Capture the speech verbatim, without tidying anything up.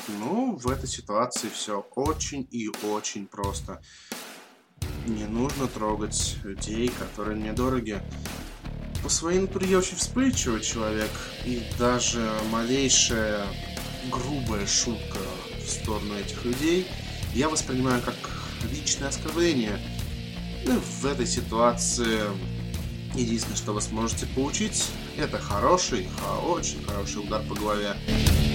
Ну, в этой ситуации все очень и очень просто. Не нужно трогать людей, которые мне дороги. По своей натуре я очень вспыльчивый человек, и даже малейшая грубая шутка в сторону этих людей я воспринимаю как личное оскорбление. Ну, в этой ситуации единственное, что вы сможете получить, это хороший, ха- очень хороший удар по голове.